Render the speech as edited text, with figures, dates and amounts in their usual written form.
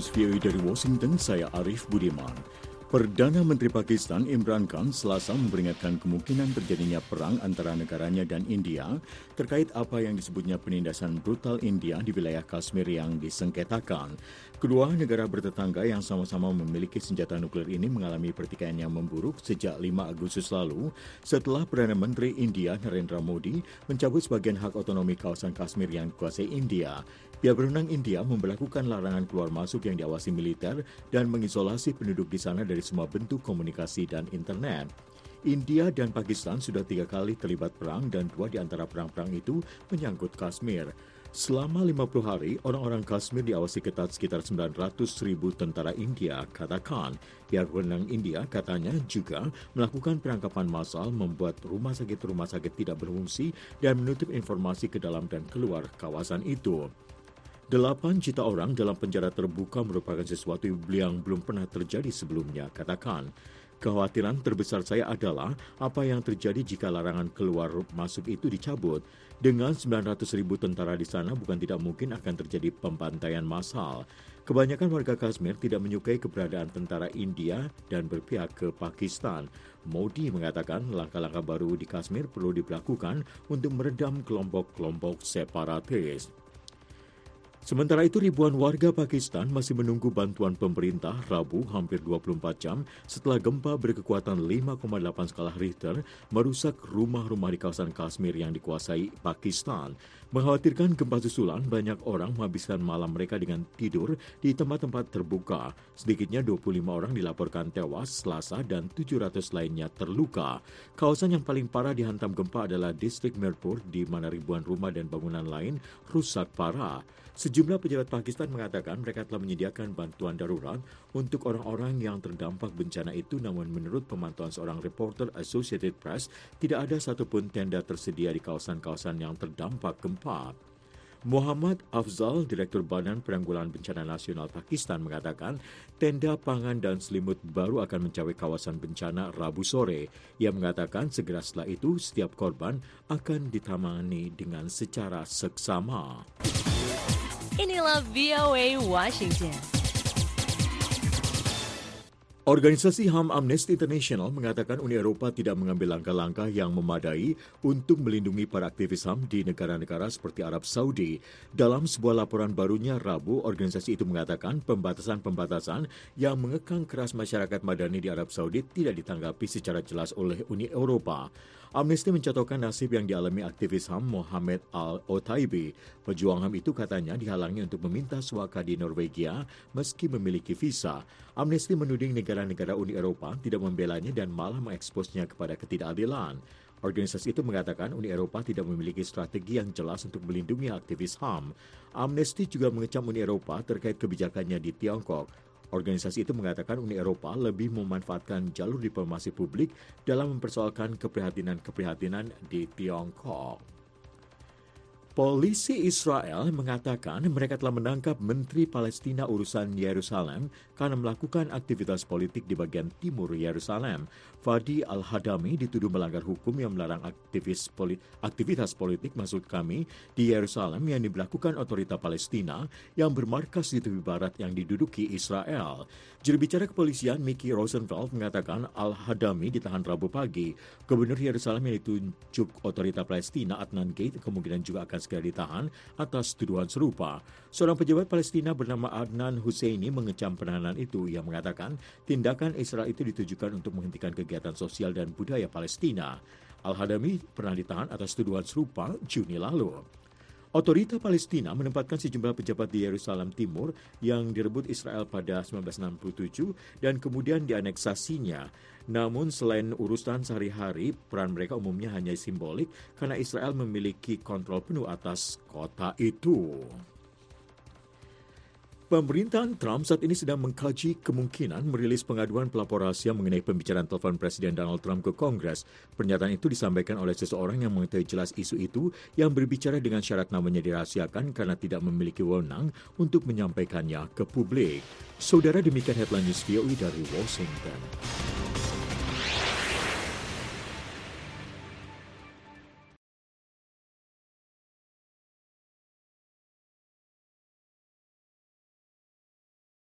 News VOA dari Washington, saya Arif Budiman. Perdana Menteri Pakistan Imran Khan Selasa memperingatkan kemungkinan terjadinya perang antara negaranya dan India terkait apa yang disebutnya penindasan brutal India di wilayah Kashmir yang disengketakan. Kedua negara bertetangga yang sama-sama memiliki senjata nuklir ini mengalami pertikaian yang memburuk sejak 5 Agustus lalu setelah Perdana Menteri India Narendra Modi mencabut sebagian hak otonomi kawasan Kashmir yang dikuasai India. Pihak berwenang India memberlakukan larangan keluar masuk yang diawasi militer dan mengisolasi penduduk di sana dari semua bentuk komunikasi dan internet. India dan Pakistan sudah 3 kali terlibat perang dan 2 di antara perang-perang itu menyangkut Kashmir. Selama 50 hari, orang-orang Kashmir diawasi ketat sekitar 900.000 tentara India, katakan. Pihak berwenang India katanya juga melakukan penangkapan massal, membuat rumah sakit tidak berfungsi dan menutup informasi ke dalam dan keluar kawasan itu. 8 juta orang dalam penjara terbuka merupakan sesuatu yang belum pernah terjadi sebelumnya, katakan. Kekhawatiran terbesar saya adalah apa yang terjadi jika larangan keluar masuk itu dicabut. Dengan 900.000 tentara di sana bukan tidak mungkin akan terjadi pembantaian massal. Kebanyakan warga Kashmir tidak menyukai keberadaan tentara India dan berpihak ke Pakistan. Modi mengatakan langkah-langkah baru di Kashmir perlu dilakukan untuk meredam kelompok-kelompok separatis. Sementara itu, ribuan warga Pakistan masih menunggu bantuan pemerintah Rabu hampir 24 jam setelah gempa berkekuatan 5,8 skala Richter merusak rumah-rumah di kawasan Kashmir yang dikuasai Pakistan. Mengkhawatirkan gempa susulan, banyak orang menghabiskan malam mereka dengan tidur di tempat-tempat terbuka. Sedikitnya 25 orang dilaporkan tewas Selasa dan 700 lainnya terluka. Kawasan yang paling parah dihantam gempa adalah distrik Mirpur, di mana ribuan rumah dan bangunan lain rusak parah. Sejumlah pejabat Pakistan mengatakan mereka telah menyediakan bantuan darurat untuk orang-orang yang terdampak bencana itu, namun menurut pemantauan seorang reporter Associated Press, tidak ada satupun tenda tersedia di kawasan-kawasan yang terdampak gempa. Muhammad Afzal, Direktur Badan Penanggulangan Bencana Nasional Pakistan, mengatakan tenda pangan dan selimut baru akan mencapai kawasan bencana Rabu sore. Ia mengatakan segera setelah itu setiap korban akan ditangani dengan secara seksama. Inilah VOA Washington. Organisasi HAM Amnesty International mengatakan Uni Eropa tidak mengambil langkah-langkah yang memadai untuk melindungi para aktivis HAM di negara-negara seperti Arab Saudi. Dalam sebuah laporan barunya Rabu, organisasi itu mengatakan pembatasan-pembatasan yang mengekang keras masyarakat madani di Arab Saudi tidak ditanggapi secara jelas oleh Uni Eropa. Amnesty mencontohkan nasib yang dialami aktivis HAM Mohamed Al-Otaibi. Pejuang HAM itu katanya dihalangi untuk meminta suaka di Norwegia meski memiliki visa. Amnesty menuding negara-negara Uni Eropa tidak membelanya dan malah mengeksposnya kepada ketidakadilan. Organisasi itu mengatakan Uni Eropa tidak memiliki strategi yang jelas untuk melindungi aktivis HAM. Amnesty juga mengecam Uni Eropa terkait kebijakannya di Tiongkok. Organisasi itu mengatakan Uni Eropa lebih memanfaatkan jalur diplomasi publik dalam mempersoalkan keprihatinan di Tiongkok. Polisi Israel mengatakan mereka telah menangkap Menteri Palestina urusan Yerusalem karena melakukan aktivitas politik di bagian timur Yerusalem. Fadi Al-Hadami dituduh melanggar hukum yang melarang aktivitas politik maksud kami di Yerusalem yang dilakukan otorita Palestina yang bermarkas di tepi barat yang diduduki Israel. Juru bicara kepolisian Mickey Rosenfeld mengatakan Al-Hadami ditahan Rabu pagi. Gubernur Yerusalem yang ditunjuk otorita Palestina Adnan Gate kemungkinan juga akan segera ditahan atas tuduhan serupa. Seorang pejabat Palestina bernama Adnan Husseini mengecam penahanan itu. Ia mengatakan tindakan Israel itu ditujukan untuk menghentikan kegiatan sosial dan budaya Palestina. Al-Hadami pernah ditahan atas tuduhan serupa Juni lalu. Otorita Palestina menempatkan sejumlah pejabat di Yerusalem Timur yang direbut Israel pada 1967 dan kemudian dianeksasinya. Namun selain urusan sehari-hari, peran mereka umumnya hanya simbolik karena Israel memiliki kontrol penuh atas kota itu. Pemerintahan Trump saat ini sedang mengkaji kemungkinan merilis pengaduan pelapor rahasia mengenai pembicaraan telepon Presiden Donald Trump ke Kongres. Pernyataan itu disampaikan oleh seseorang yang mengetahui jelas isu itu yang berbicara dengan syarat namanya dirahasiakan karena tidak memiliki wewenang untuk menyampaikannya ke publik. Saudara, demikian headline news VOA dari Washington.